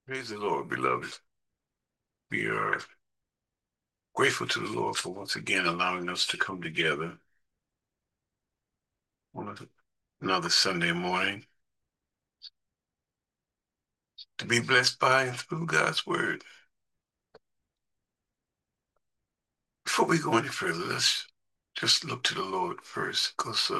Praise the Lord, beloved. We are grateful to the Lord for once again allowing us to come together on another Sunday morning to be blessed by and through God's Word. Before we go any further, let's just look to the Lord first, because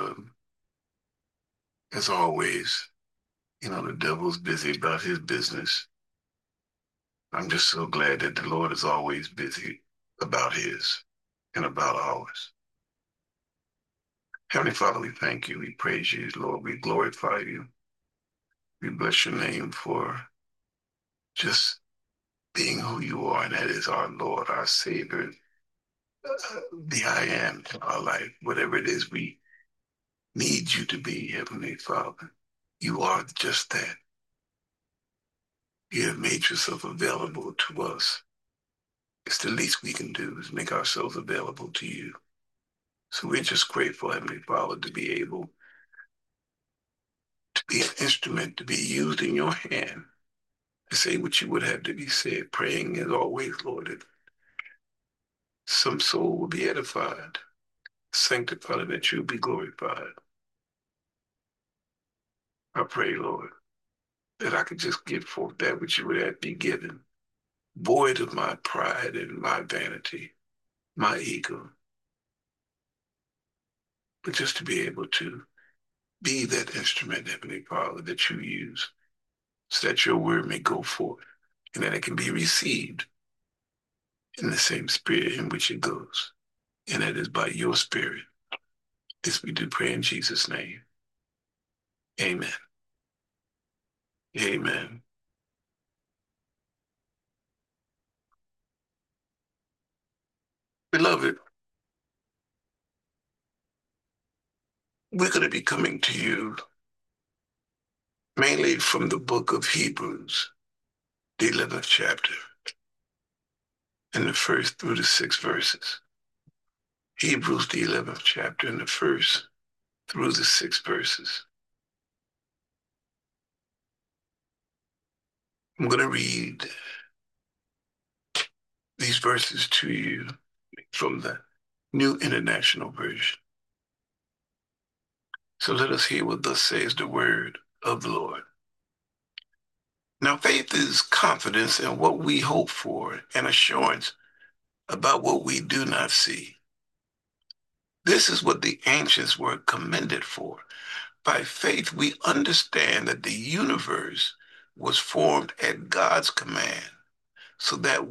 as always, the devil's busy about his business. I'm just so glad that the Lord is always busy about his and about ours. Heavenly Father, we thank you. We praise you, Lord. We glorify you. We bless your name for just being who you are, and that is our Lord, our Savior, the I am in our life, whatever it is we need you to be, Heavenly Father. You are just that. You have made yourself available to us. It's the least we can do is make ourselves available to you. So we're just grateful, Heavenly Father, to be able to be an instrument, to be used in your hand, to say what you would have to be said, praying as always, Lord, that some soul will be edified, sanctified, and that you be glorified. I pray, Lord, that I could just give forth that which you would have be given, void of my pride and my vanity, my ego, but just to be able to be that instrument, Heavenly Father, that you use, so that your word may go forth and that it can be received in the same spirit in which it goes. And that is by your spirit. This we do pray in Jesus' name. Amen. Amen. Beloved, we're going to be coming to you mainly from the book of Hebrews, the 11th chapter, and the first through the sixth verses. Hebrews, the 11th chapter, and the first through the sixth verses. I'm going to read these verses to you from the New International Version. So let us hear what thus says the word of the Lord. Now, faith is confidence in what we hope for and assurance about what we do not see. This is what the ancients were commended for. By faith, we understand that the universe was formed at God's command, so that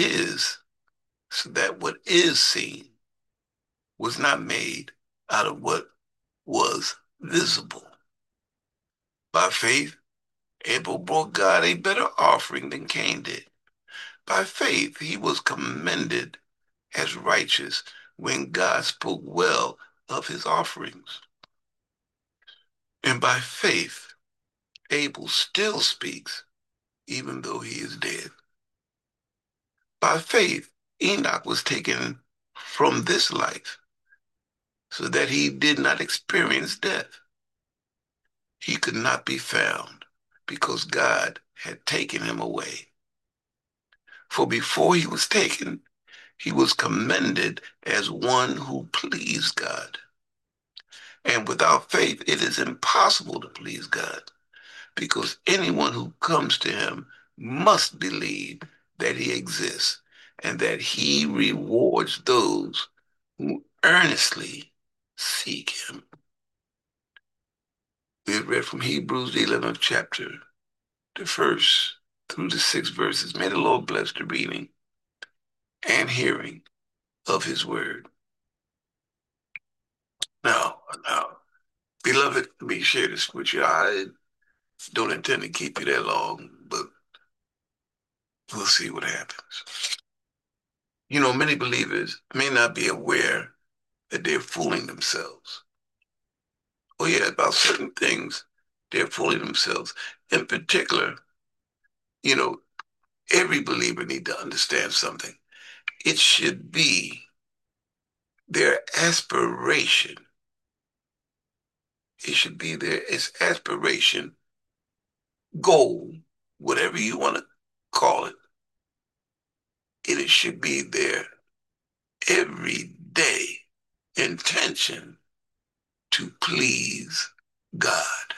what is seen was not made out of what was visible. By faith, Abel brought God a better offering than Cain did. By faith, he was commended as righteous when God spoke well of his offerings. And by faith, Abel still speaks, even though he is dead. By faith, Enoch was taken from this life so that he did not experience death. He could not be found because God had taken him away. For before he was taken, he was commended as one who pleased God. And without faith, it is impossible to please God, because anyone who comes to him must believe that he exists and that he rewards those who earnestly seek him. We have read from Hebrews, the 11th chapter, the first through the sixth verses. May the Lord bless the reading and hearing of his word. Now, beloved, let me share this with you. I don't intend to keep you that long, but we'll see what happens. Many believers may not be aware that they're fooling themselves. Oh yeah, about certain things, they're fooling themselves. In particular, you know, every believer need to understand something. It should be their aspiration. It should be their aspiration, goal, whatever you want to call it. It should be their everyday intention to please God.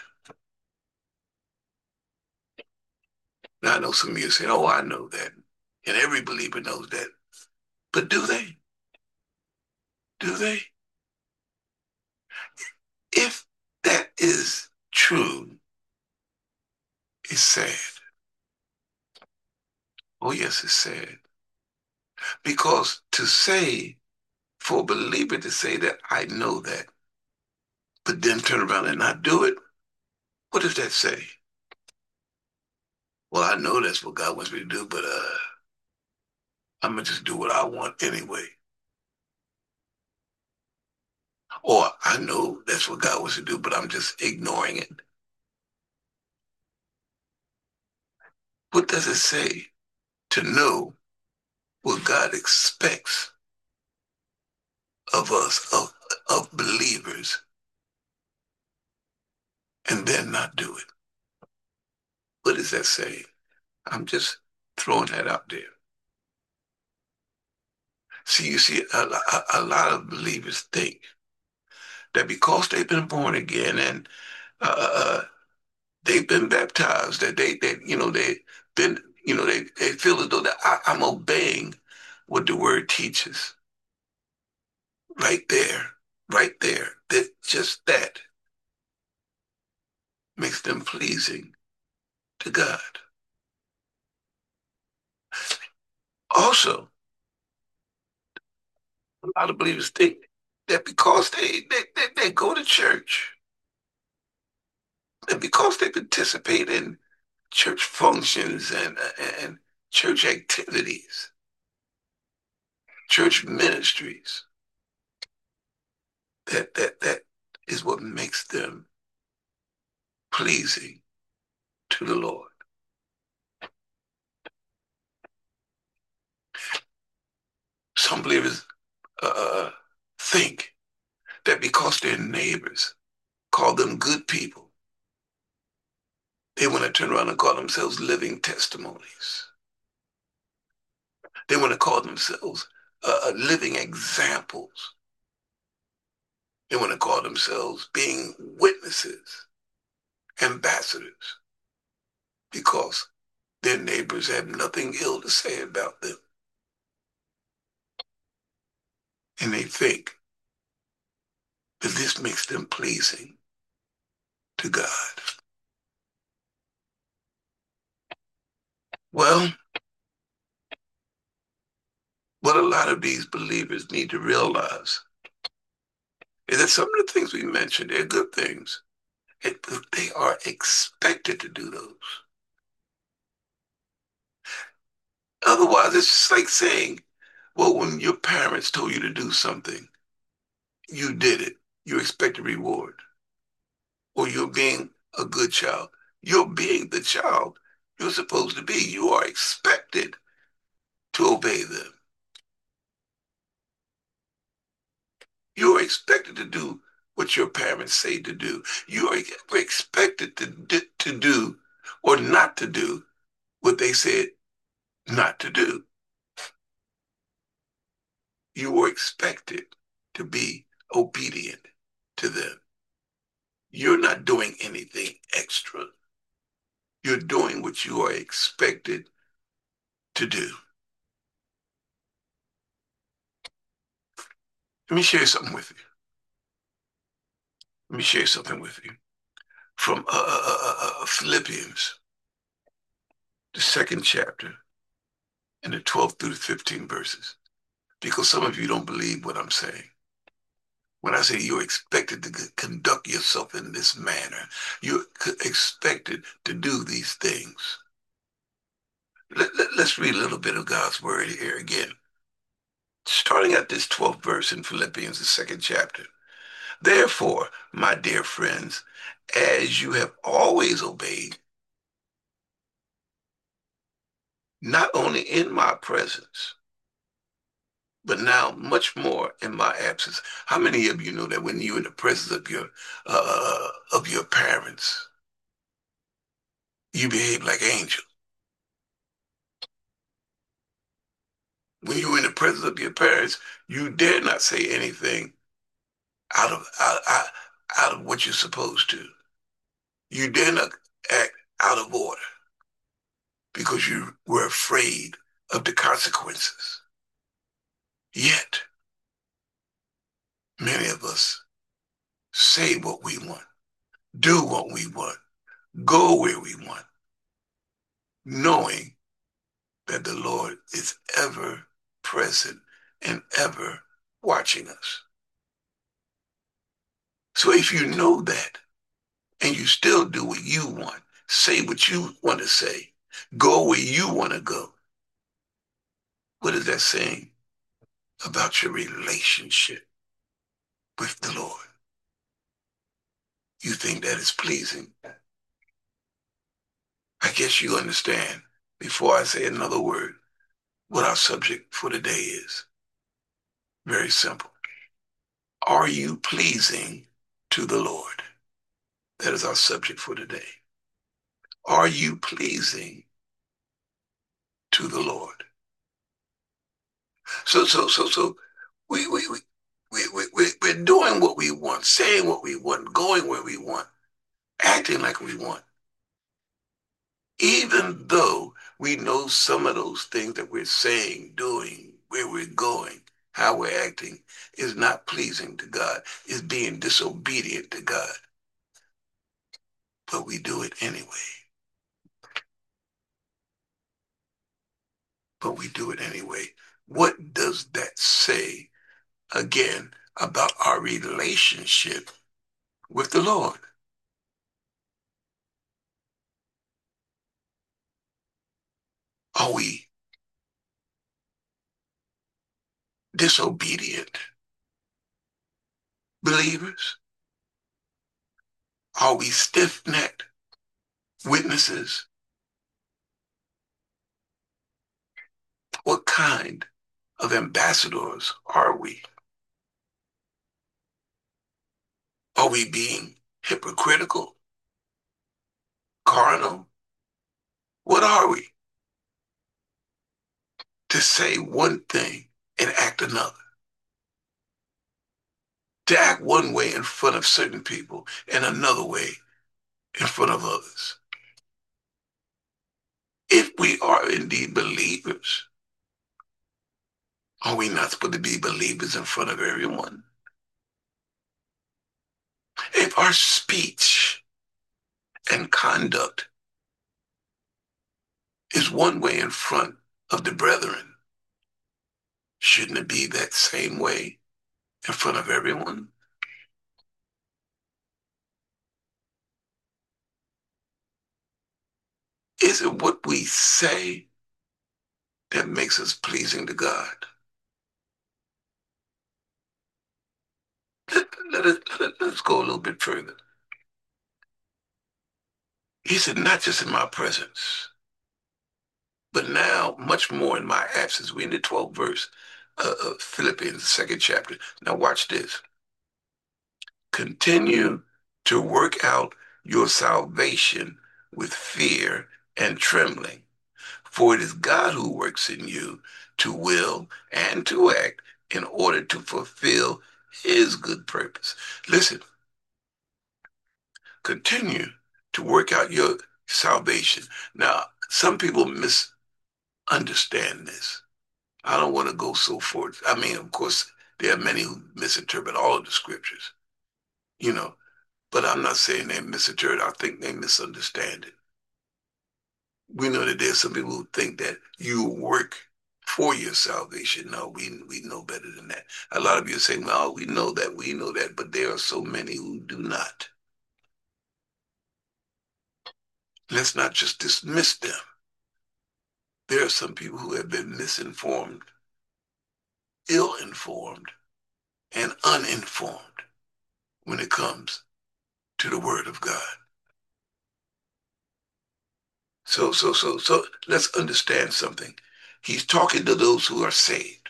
Now, I know some of you say, oh, I know that. And every believer knows that. But do they? Do they? If that is true, it's sad. Oh, yes, it's sad. Because to say, for a believer to say that I know that, but then turn around and not do it, what does that say? Well, I know that's what God wants me to do, but I'm gonna just do what I want anyway. Or I know that's what God wants to do, but I'm just ignoring it. What does it say to know what God expects of us, of believers, and then not do it? What does that say? I'm just throwing that out there. See, you see, a lot of believers think that because they've been born again and they've been baptized, that they've been, they feel as though that I'm obeying what the word teaches. Right there, right there. That just that makes them pleasing to God. Also, a lot of believers think that because they go to church and because they participate in church functions and church activities, church ministries, that is what makes them pleasing to the Lord. Some believers think that because their neighbors call them good people, they want to turn around and call themselves living testimonies. They want to call themselves living examples. They want to call themselves being witnesses, ambassadors, because their neighbors have nothing ill to say about them. And they think that this makes them pleasing to God. Well, what a lot of these believers need to realize is that some of the things we mentioned, they're good things. They are expected to do those. Otherwise, it's just like saying, well, when your parents told you to do something, you did it. You expect a reward. Or you're being a good child. You're being the child you're supposed to be. You are expected to obey them. You are expected to do what your parents say to do. You are expected to do or not to do what they said not to do. You were expected to be obedient to them. You're not doing anything extra. You're doing what you are expected to do. Let me share something with you. Let me share something with you from Philippians, the second chapter, and the 12th through the 15 verses. Because some of you don't believe what I'm saying. When I say you're expected to conduct yourself in this manner, you're expected to do these things. Let's read a little bit of God's word here again. Starting at this 12th verse in Philippians, the second chapter. Therefore, my dear friends, as you have always obeyed, not only in my presence, but now much more in my absence. How many of you know that when you're in the presence of your parents, you behave like angels? When you're in the presence of your parents, you dare not say anything out of what you're supposed to. You dare not act out of order because you were afraid of the consequences. Yet, many of us say what we want, do what we want, go where we want, knowing that the Lord is ever present and ever watching us. So if you know that and you still do what you want, say what you want to say, go where you want to go, what is that saying about your relationship with the Lord? You think that is pleasing? I guess you understand, before I say another word, what our subject for today is. Very simple. Are you pleasing to the Lord? That is our subject for today. Are you pleasing to the Lord? So we're doing what we want, saying what we want, going where we want, acting like we want, even though we know some of those things that we're saying, doing, where we're going, how we're acting is not pleasing to God, is being disobedient to God. But we do it anyway. But we do it anyway. What does that say, again, about our relationship with the Lord? Are we disobedient believers? Are we stiff-necked witnesses? What kind of ambassadors are we? Are we being hypocritical, carnal? What are we? To say one thing and act another. To act one way in front of certain people and another way in front of others. If we are indeed believers, are we not supposed to be believers in front of everyone? If our speech and conduct is one way in front of the brethren, shouldn't it be that same way in front of everyone? Is it what we say that makes us pleasing to God? Let's go a little bit further. He said, not just in my presence, but now much more in my absence. We're in the 12th verse of Philippians, the second chapter. Now watch this. Continue to work out your salvation with fear and trembling. For it is God who works in you to will and to act in order to fulfill his good purpose. Listen, continue to work out your salvation. Now, some people misunderstand this. I don't want to go so forth. I mean, of course, there are many who misinterpret all of the scriptures, you know, but I'm not saying they misinterpret. I think they misunderstand it. We know that there's some people who think that you work for your salvation. No, we know better than that. A lot of you say, well, we know that, but there are so many who do not. Let's not just dismiss them. There are some people who have been misinformed, ill-informed, and uninformed when it comes to the word of God. So let's understand something. He's talking to those who are saved.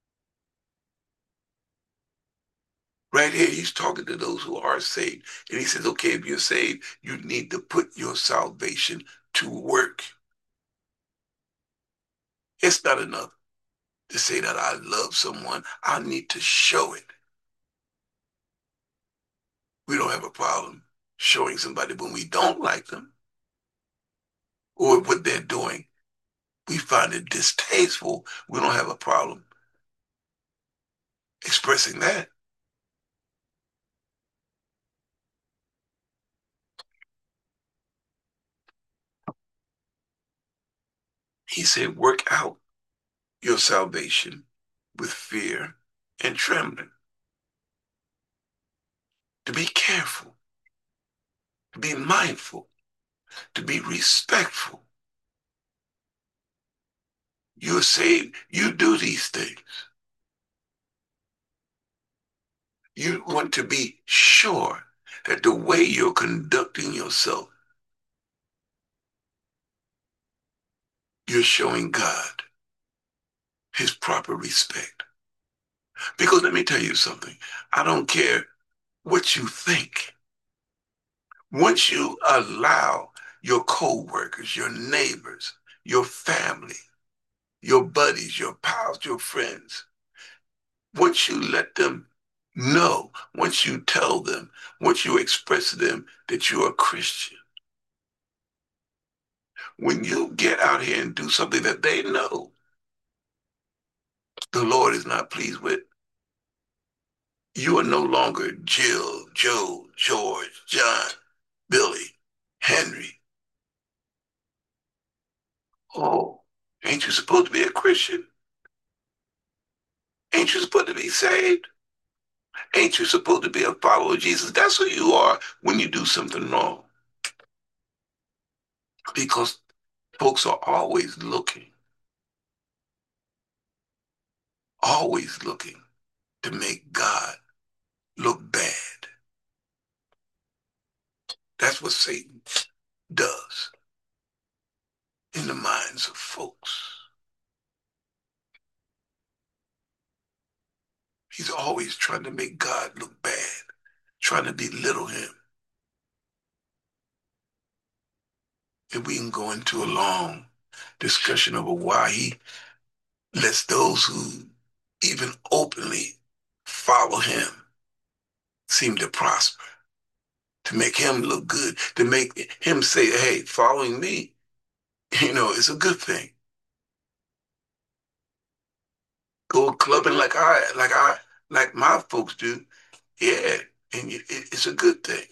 Right here, he's talking to those who are saved. And he says, okay, if you're saved, you need to put your salvation to work. It's not enough to say that I love someone, I need to show it. We don't have a problem showing somebody when we don't like them or what they're doing. We find it distasteful. We don't have a problem expressing that. He said, work out your salvation with fear and trembling. To be careful, to be mindful, to be respectful. You're saved. You do these things. You want to be sure that the way you're conducting yourself, you're showing God his proper respect. Because let me tell you something. I don't care what you think. Once you allow your co-workers, your neighbors, your family, your buddies, your pals, your friends, once you let them know, once you tell them, once you express to them that you're a Christian, when you get out here and do something that they know the Lord is not pleased with, you are no longer Jill, Joe, George, John, Billy, Henry. Oh, ain't you supposed to be a Christian? Ain't you supposed to be saved? Ain't you supposed to be a follower of Jesus? That's who you are when you do something wrong. Because folks are always looking to make God look bad. That's what Satan does in the minds of folks. He's always trying to make God look bad, trying to belittle him. And we can go into a long discussion over why he lets those who even openly follow him seem to prosper, to make him look good, to make him say, hey, following me, is a good thing. Go clubbing like my folks do. Yeah, and it's a good thing.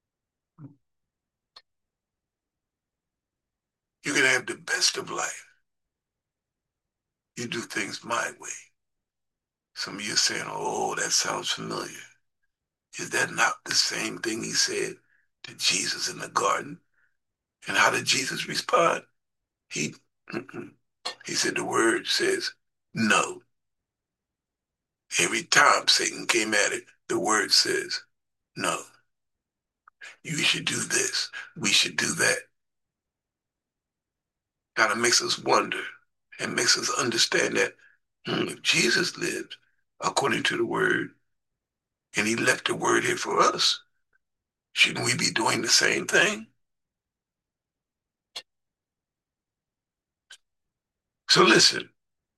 You can have the best of life. You do things my way. Some of you are saying, oh, that sounds familiar. Is that not the same thing he said to Jesus in the garden? And how did Jesus respond? He, he said, the word says no. Every time Satan came at it, the word says no. You should do this. We should do that. Kind of makes us wonder and makes us understand that if Jesus lived according to the word and he left the word here for us, shouldn't we be doing the same thing? So listen,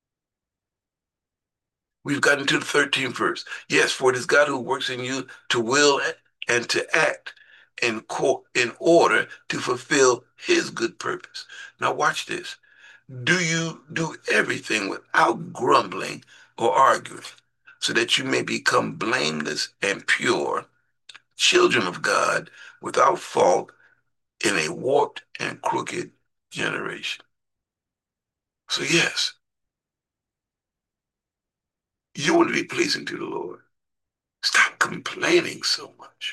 we've gotten to the 13th verse. Yes, for it is God who works in you to will and to act in order to fulfill his good purpose. Now watch this. Do you do everything without grumbling or arguing, so that you may become blameless and pure, children of God, without fault in a warped and crooked generation? So yes, you want to be pleasing to the Lord. Stop complaining so much.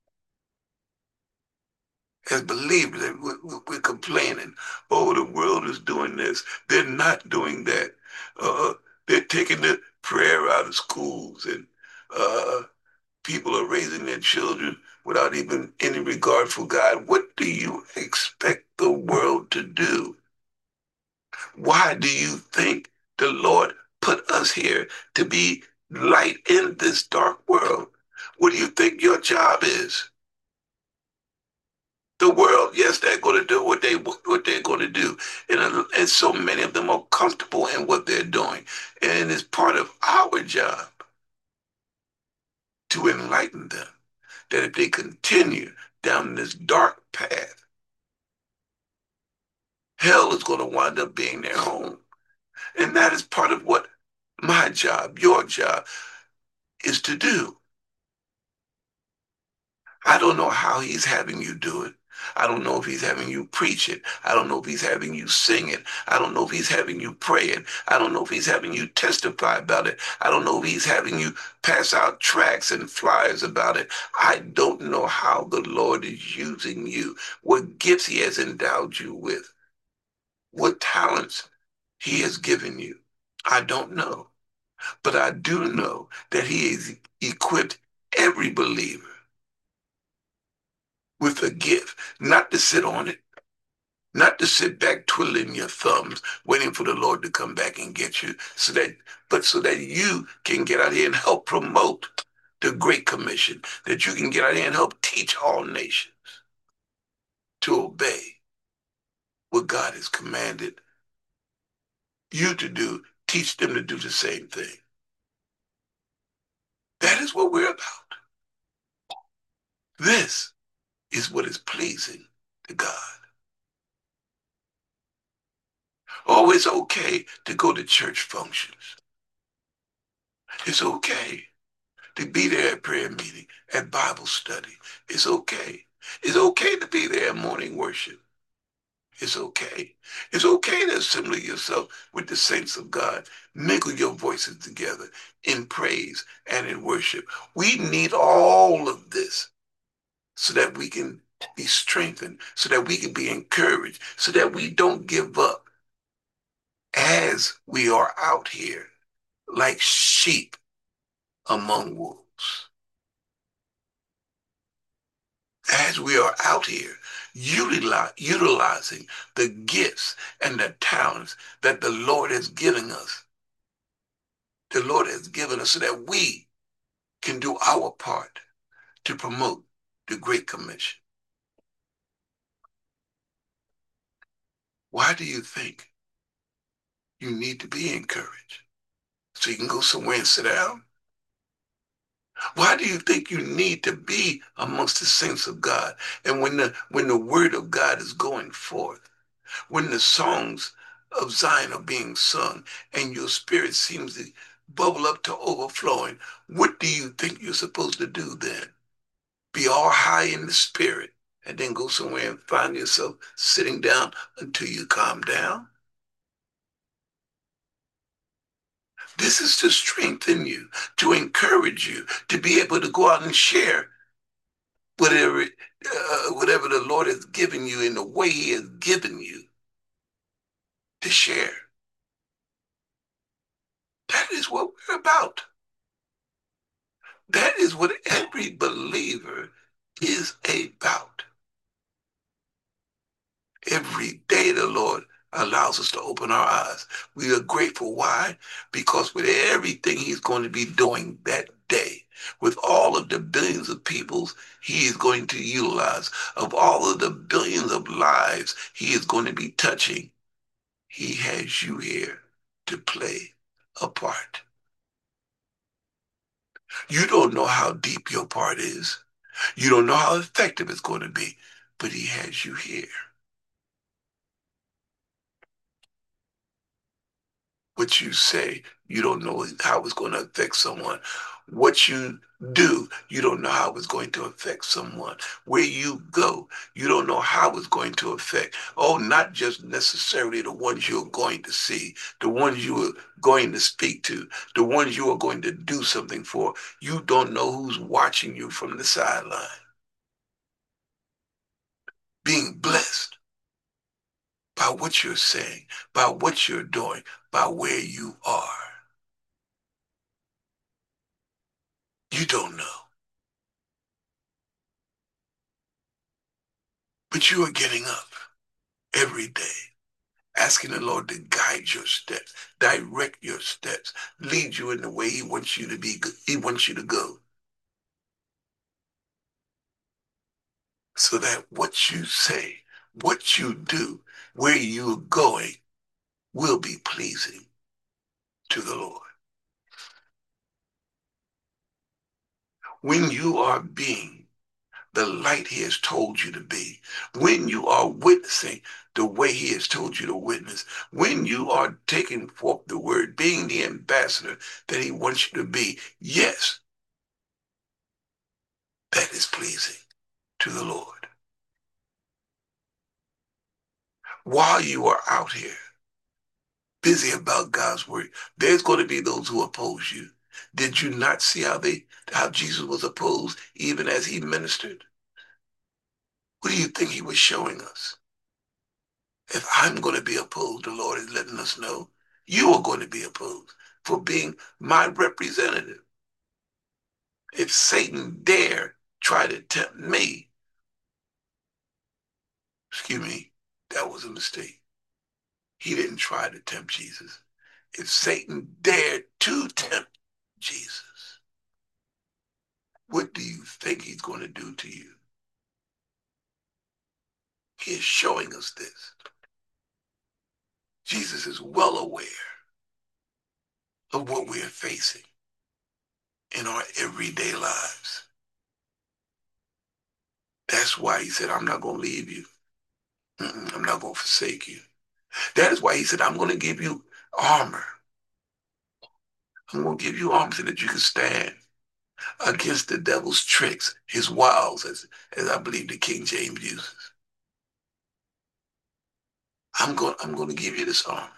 As believers, we're complaining, oh, the world is doing this. They're not doing that. Uh, they're taking the prayer out of schools, and uh, people are raising their children without even any regard for God. What do you expect the world to do? Why do you think the Lord put us here to be light in this dark world? What do you think your job is? The world, Yes, they're going to do what they're going to do, and so many of them are comfortable in what they're doing, and it's part of our job to enlighten them that if they continue down this dark path, hell is going to wind up being their home, and that is part of what my job, your job, is to do. I don't know how he's having you do it. I don't know if he's having you preach it. I don't know if he's having you sing it. I don't know if he's having you pray it. I don't know if he's having you testify about it. I don't know if he's having you pass out tracts and flyers about it. I don't know how the Lord is using you, what gifts he has endowed you with, what talents he has given you. I don't know. But I do know that he has equipped every believer with a gift, not to sit on it, not to sit back twiddling your thumbs, waiting for the Lord to come back and get you, but so that you can get out here and help promote the Great Commission, that you can get out here and help teach all nations to obey what God has commanded you to do, teach them to do the same thing. That is what we're about. This is what is pleasing to God. Oh, it's okay to go to church functions. It's okay to be there at prayer meeting, at Bible study. It's okay. It's okay to be there at morning worship. It's okay. It's okay to assemble yourself with the saints of God. Mingle your voices together in praise and in worship. We need all of this so that we can be strengthened, so that we can be encouraged, so that we don't give up as we are out here like sheep among wolves. As we are out here utilizing the gifts and the talents that the Lord has given us. The Lord has given us so that we can do our part to promote the Great Commission. Why do you think you need to be encouraged? So you can go somewhere and sit down? Why do you think you need to be amongst the saints of God? And when the word of God is going forth, when the songs of Zion are being sung and your spirit seems to bubble up to overflowing, what do you think you're supposed to do then? Be all high in the spirit and then go somewhere and find yourself sitting down until you calm down? This is to strengthen you, to encourage you, to be able to go out and share whatever the Lord has given you in the way he has given you to share. That is what we're about. That is what every believer is about. Every day the Lord allows us to open our eyes. We are grateful. Why? Because with everything he's going to be doing that day, with all of the billions of people he is going to utilize, of all of the billions of lives he is going to be touching, he has you here to play a part. You don't know how deep your part is. You don't know how effective it's going to be, but he has you here. What you say, you don't know how it's going to affect someone. What you do, you don't know how it's going to affect someone. Where you go, you don't know how it's going to affect. Oh, not just necessarily the ones you're going to see, the ones you are going to speak to, the ones you are going to do something for. You don't know who's watching you from the sideline. Being blessed by what you're saying, by what you're doing, by where you are. You don't know. But you are getting up every day, asking the Lord to guide your steps, direct your steps, lead you in the way he wants you to be, he wants you to go. So that what you say, what you do, where you're going, will be pleasing to the Lord. When you are being the light he has told you to be, when you are witnessing the way he has told you to witness, when you are taking forth the word, being the ambassador that he wants you to be, yes, that is pleasing to the Lord. While you are out here busy about God's word, there's going to be those who oppose you. Did you not see how Jesus was opposed even as he ministered? What do you think he was showing us? If I'm going to be opposed, the Lord is letting us know you are going to be opposed for being my representative. If Satan dare try to tempt me, excuse me, that was a mistake. He didn't try to tempt Jesus. If Satan dared to tempt Jesus, what do you think he's going to do to you? He is showing us this. Jesus is well aware of what we are facing in our everyday lives. That's why he said, I'm not going to leave you. I'm not going to forsake you. That is why he said, I'm going to give you armor. I'm going to give you armor so that you can stand against the devil's tricks, his wiles, as I believe the King James uses. I'm going to give you this armor.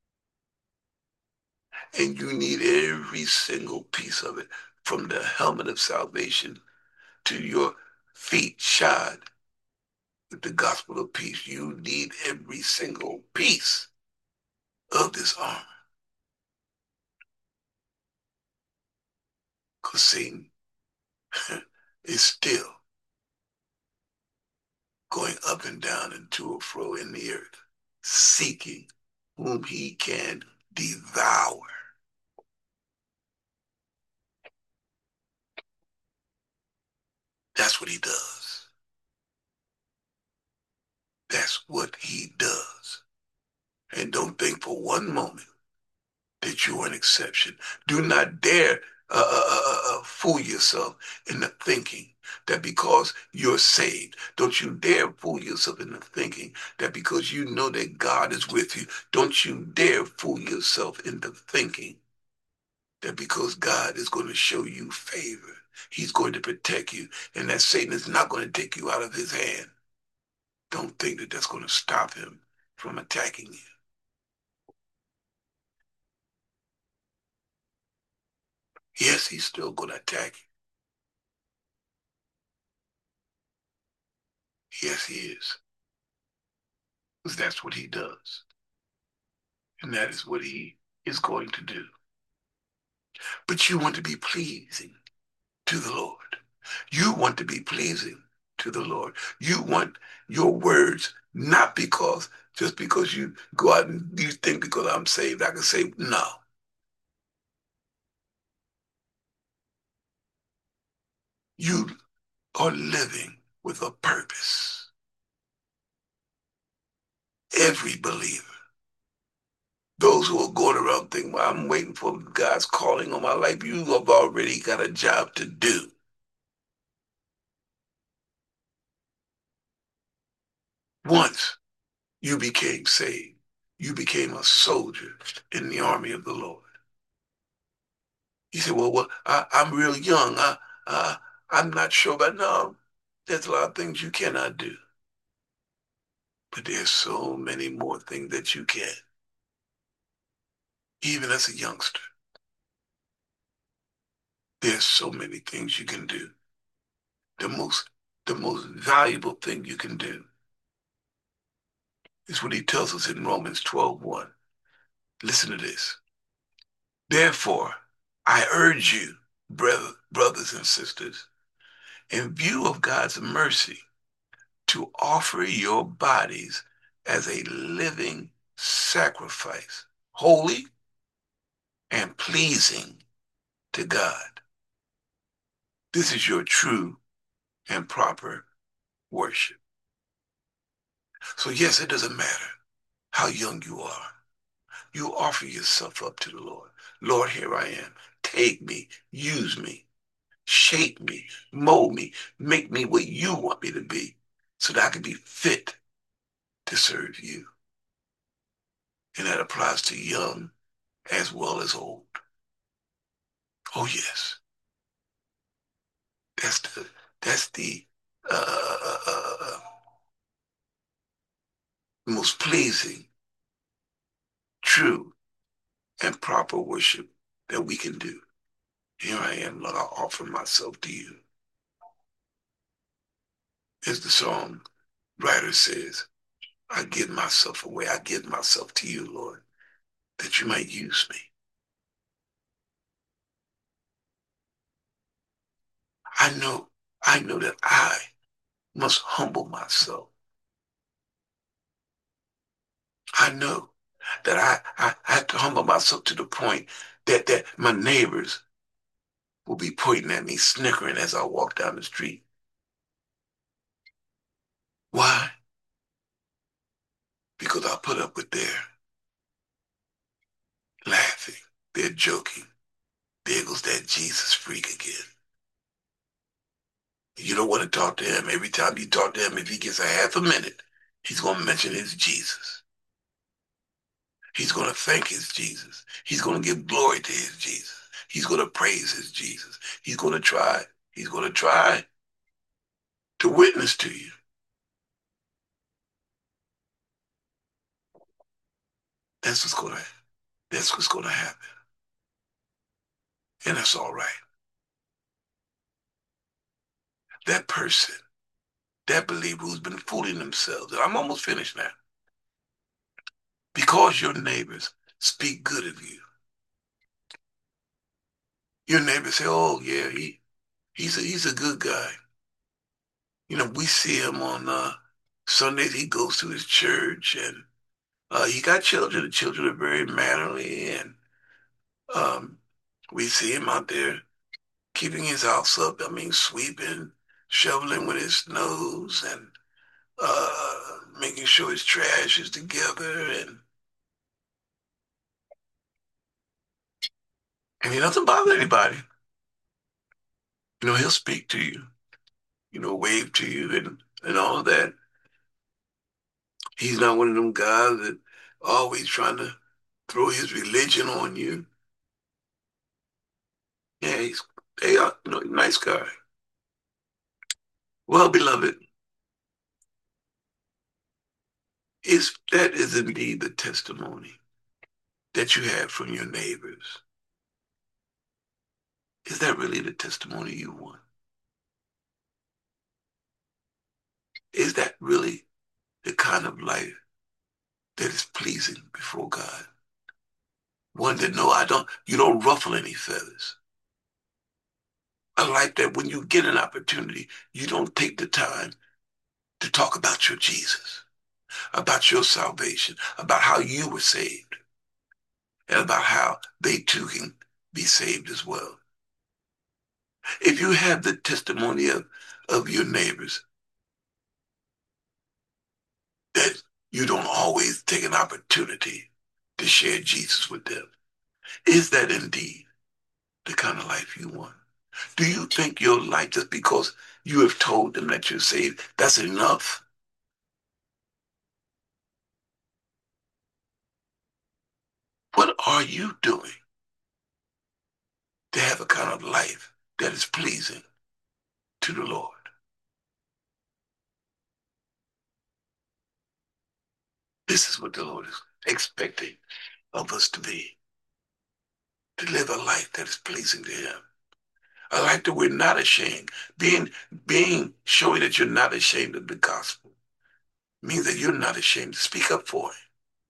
And you need every single piece of it, from the helmet of salvation to your feet shod with the gospel of peace. You need every single piece of this armor. Because Satan is still going up and down and to and fro in the earth, seeking whom he can devour. That's what he does. That's what he does. And don't think for one moment that you are an exception. Do not dare fool yourself into thinking that because you're saved, don't you dare fool yourself into thinking that because you know that God is with you, don't you dare fool yourself into thinking that because God is going to show you favor, he's going to protect you, and that Satan is not going to take you out of his hand. Don't think that that's going to stop him from attacking you. Yes, he's still going to attack you. Yes, he is. Because that's what he does. And that is what he is going to do. But you want to be pleasing to the Lord. You want to be pleasing to the Lord. You want your words not because just because you go out and you think because I'm saved, I can say no. You are living with a purpose. Every believer. Those who are going around thinking, well, I'm waiting for God's calling on my life, you have already got a job to do. Once you became saved, you became a soldier in the army of the Lord. You say, I'm real young. I'm not sure, but no, there's a lot of things you cannot do. But there's so many more things that you can, even as a youngster. There's so many things you can do. The most, the most valuable thing you can do is what he tells us in Romans 12:1. Listen to this. Therefore, I urge you, brothers and sisters, in view of God's mercy, to offer your bodies as a living sacrifice, holy and pleasing to God. This is your true and proper worship. So yes, it doesn't matter how young you are. You offer yourself up to the Lord. Lord, here I am. Take me, use me, shape me, mold me, make me what you want me to be so that I can be fit to serve you. And that applies to young as well as old. Oh yes, that's the most pleasing, true, and proper worship that we can do. Here I am, Lord, I offer myself to you. As the song writer says, I give myself away. I give myself to you, Lord, that you might use me. I know, I know that I must humble myself. I know that I have to humble myself to the point that my neighbors will be pointing at me, snickering as I walk down the street. Why? Because I put up with their laughing, their joking. There goes that Jesus freak again. You don't want to talk to him. Every time you talk to him, if he gets a half a minute, he's going to mention his Jesus. He's going to thank his Jesus. He's going to give glory to his Jesus. He's going to praise his Jesus. He's going to try to witness to you. That's what's going to, that's what's going to happen. And that's all right. That person, that believer who's been fooling themselves, and I'm almost finished now, because your neighbors speak good of you. Your neighbors say, oh yeah, he's a good guy. You know, we see him on Sundays. He goes to his church, and he got children. The children are very mannerly, and um, we see him out there keeping his house up. I mean, sweeping, shoveling with his nose, and making sure his trash is together, and he doesn't bother anybody. You know, he'll speak to you, you know, wave to you, and all of that. He's not one of them guys that always trying to throw his religion on you. Yeah, they are, you know, nice guy. Well, beloved, is that is indeed the testimony that you have from your neighbors. Is that really the testimony you want? Is that really the kind of life that is pleasing before God? One that no, you don't ruffle any feathers. A life that when you get an opportunity, you don't take the time to talk about your Jesus, about your salvation, about how you were saved, and about how they too can be saved as well. If you have the testimony of your neighbors that you don't always take an opportunity to share Jesus with them, is that indeed the kind of life you want? Do you think your life, just because you have told them that you're saved, that's enough? What are you doing to have a kind of life that is pleasing to the Lord? This is what the Lord is expecting of us to live a life that is pleasing to Him. A life that we're not ashamed. Showing that you're not ashamed of the gospel means that you're not ashamed to speak up for it.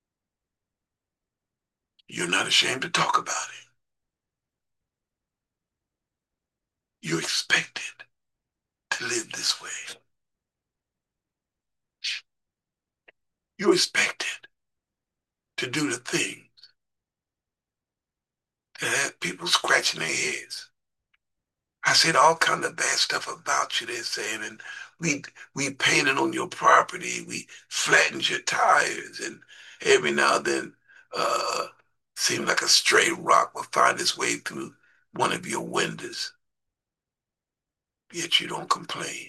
You're not ashamed to talk about it. You're expected to live this way. You're expected to do the things that have people scratching their heads. I said all kind of bad stuff about you, they're saying, and we we painted on your property, we flattened your tires, and every now and then uh seemed like a stray rock will find its way through one of your windows, yet you don't complain.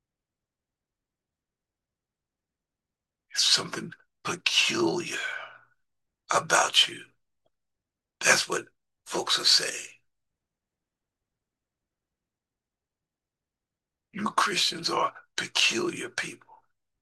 It's something peculiar about you. That's what folks are saying. You Christians are peculiar people.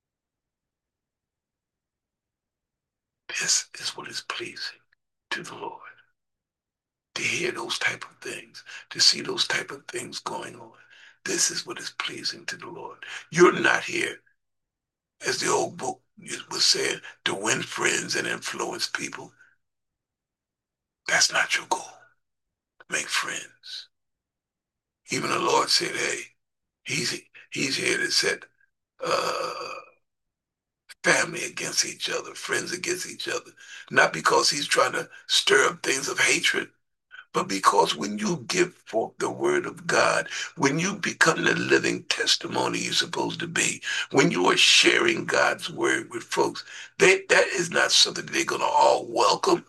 This is what is pleasing to the Lord. To hear those type of things, to see those type of things going on. This is what is pleasing to the Lord. You're not here, as the old book was saying, to win friends and influence people. That's not your goal. Make friends. Even the Lord said, hey, he's he's here to set uh, family against each other, friends against each other. Not because he's trying to stir up things of hatred, but because when you give forth the word of God, when you become the living testimony you're supposed to be, when you are sharing God's word with folks, that is not something they're going to all welcome.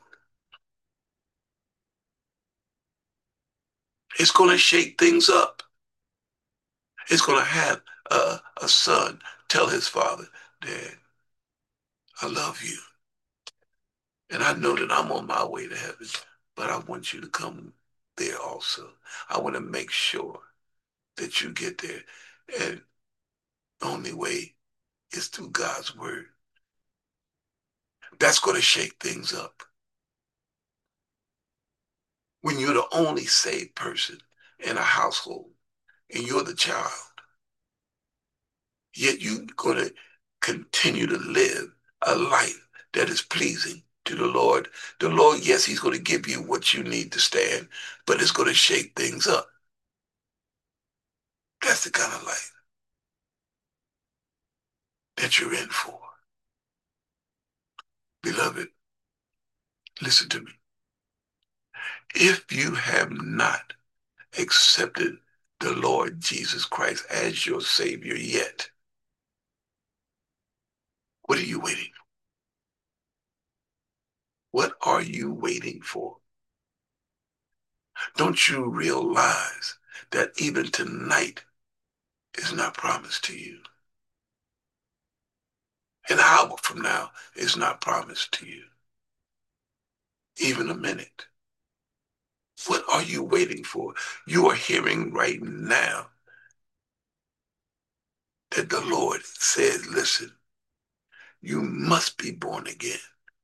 It's going to shake things up. It's going to have a son tell his father, Dad, I love you. And I know that I'm on my way to heaven, but I want you to come there also. I want to make sure that you get there. And the only way is through God's word. That's going to shake things up. When you're the only saved person in a household and you're the child, yet you're going to continue to live a life that is pleasing to the Lord. The Lord, yes, he's going to give you what you need to stand, but it's going to shake things up. That's the kind of life that you're in for. Beloved, listen to me. If you have not accepted the Lord Jesus Christ as your Savior yet, what are you waiting for? What are you waiting for? Don't you realize that even tonight is not promised to you? An hour from now is not promised to you. Even a minute. What are you waiting for? You are hearing right now that the Lord says, listen, you must be born again.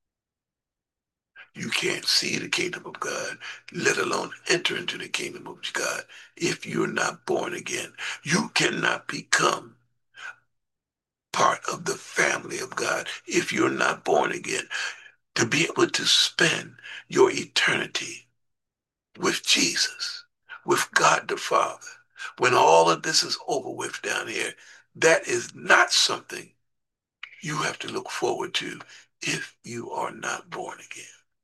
You can't see the kingdom of God, let alone enter into the kingdom of God if you're not born again. You cannot become part of the family of God if you're not born again. To be able to spend your eternity with Jesus, with God the Father, when all of this is over with down here, that is not something you have to look forward to if you are not born again.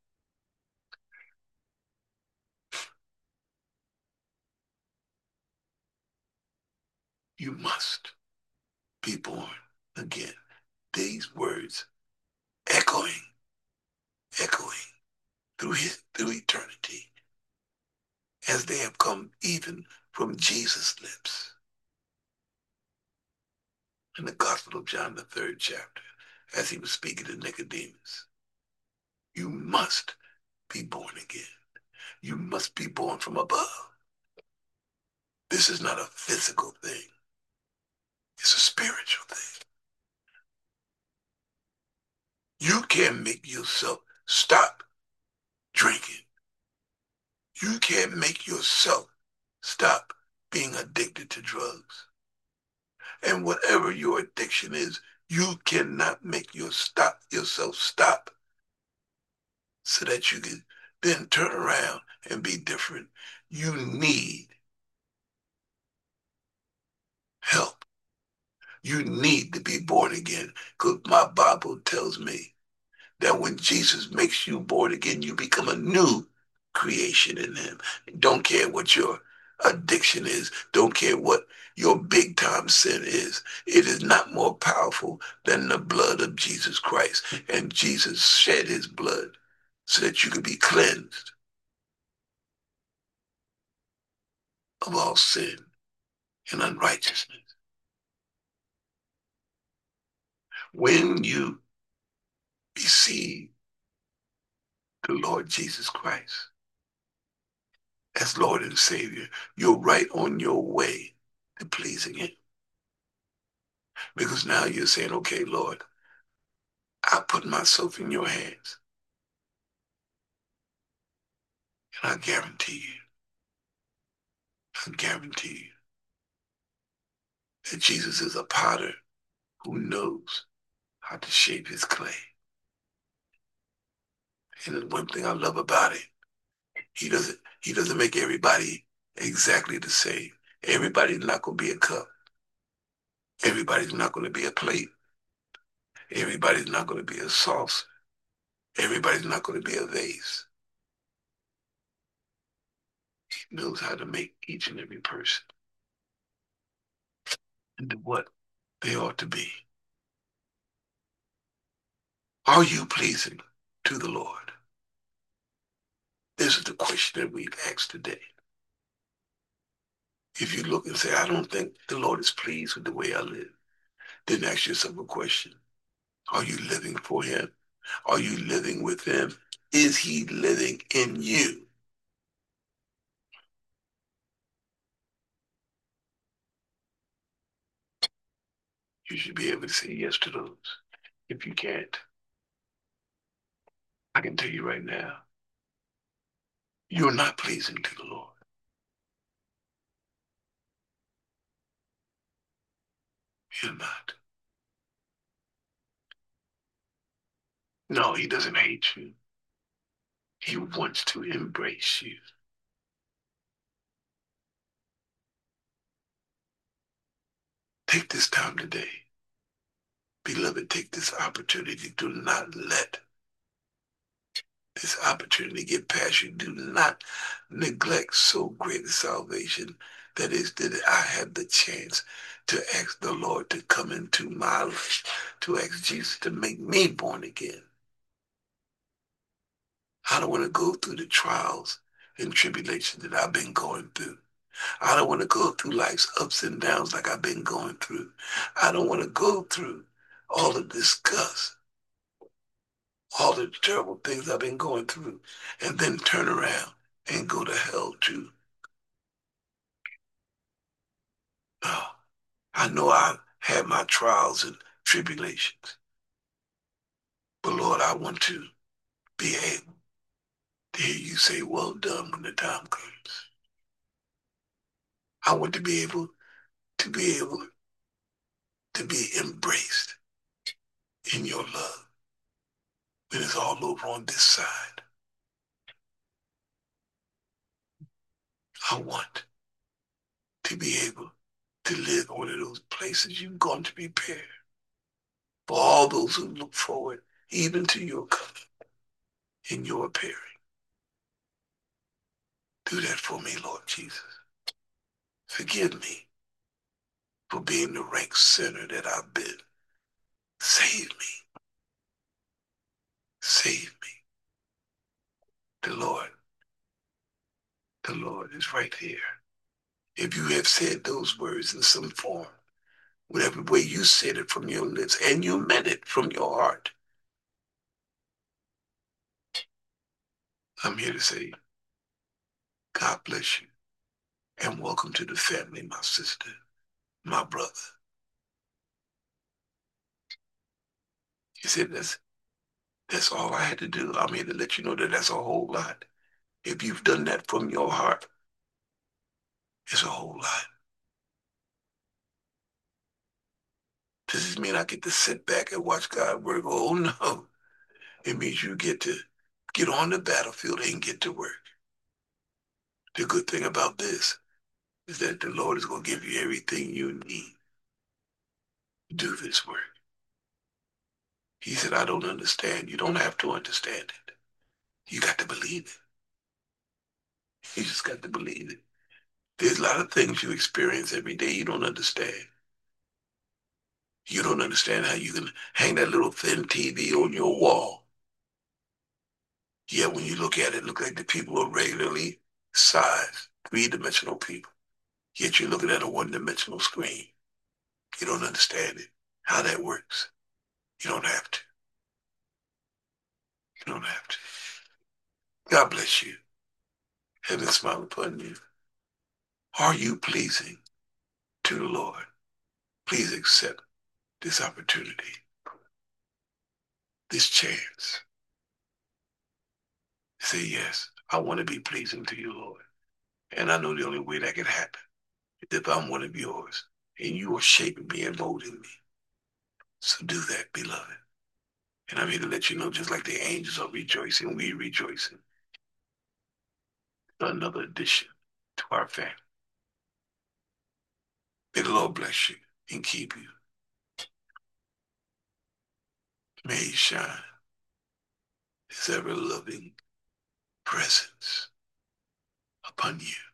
You must be born again. These words echoing, echoing through eternity as they have come even from Jesus' lips. In the Gospel of John, the 3rd chapter, as he was speaking to Nicodemus, you must be born again. You must be born from above. This is not a physical thing. It's a spiritual thing. You can't make yourself stop drinking. You can't make yourself stop being addicted to drugs. And whatever your addiction is, you cannot make yourself stop so that you can then turn around and be different. You need help. You need to be born again because my Bible tells me that when Jesus makes you born again, you become a new creation in him. Don't care what your addiction is, don't care what your big time sin is. It is not more powerful than the blood of Jesus Christ. And Jesus shed his blood so that you could be cleansed of all sin and unrighteousness. When you receive the Lord Jesus Christ as Lord and Savior, you're right on your way to pleasing him. Because now you're saying, okay, Lord, I put myself in your hands. And I guarantee you that Jesus is a potter who knows how to shape his clay. And the one thing I love about it, he doesn't make everybody exactly the same. Everybody's not gonna be a cup. Everybody's not gonna be a plate. Everybody's not gonna be a sauce. Everybody's not gonna be a vase. He knows how to make each and every person into what they ought to be. Are you pleasing to the Lord? This is the question that we've asked today. If you look and say, I don't think the Lord is pleased with the way I live, then ask yourself a question. Are you living for him? Are you living with him? Is he living in you? You should be able to say yes to those. If you can't, I can tell you right now, you're not pleasing to the Lord. You're not. No, he doesn't hate you. He wants to embrace you. Take this time today. Beloved, take this opportunity. Do not let this opportunity get past you. Do not neglect so great a salvation that is that I have the chance to ask the Lord to come into my life, to ask Jesus to make me born again. I don't want to go through the trials and tribulations that I've been going through. I don't want to go through life's ups and downs like I've been going through. I don't want to go through all the disgust, all the terrible things I've been going through, and then turn around and go to hell too. No, I know I've had my trials and tribulations, but Lord, I want to be able to hear you say, well done when the time comes. I want to be able to be embraced in your love when it's all over on this side. I want to be able to live one of those places you've gone to prepare for all those who look forward even to your coming and your appearing. Do that for me, Lord Jesus. Forgive me for being the rank sinner that I've been. Save me. Save me. The Lord, the Lord is right here. If you have said those words in some form, whatever way you said it from your lips, and you meant it from your heart, I'm here to say, God bless you, and welcome to the family, my sister, my brother. He said, that's all I had to do. I'm here to let you know that that's a whole lot. If you've done that from your heart, it's a whole lot. Does this mean I get to sit back and watch God work? Oh no. It means you get to get on the battlefield and get to work. The good thing about this is that the Lord is going to give you everything you need to do this work. He said, I don't understand. You don't have to understand it. You got to believe it. You just got to believe it. There's a lot of things you experience every day you don't understand. You don't understand how you can hang that little thin TV on your wall. Yet when you look at it, it looks like the people are regularly sized, three-dimensional people. Yet you're looking at a one-dimensional screen. You don't understand it, how that works. You don't have to. You don't have to. God bless you. Heaven smile upon you. Are you pleasing to the Lord? Please accept this opportunity, this chance. Say, yes, I want to be pleasing to you, Lord. And I know the only way that can happen is if I'm one of yours and you are shaping me and molding me. So do that, beloved. And I'm here to let you know, just like the angels are rejoicing, we rejoicing. Another addition to our family. May the Lord bless you and keep you. May He shine His ever loving presence upon you.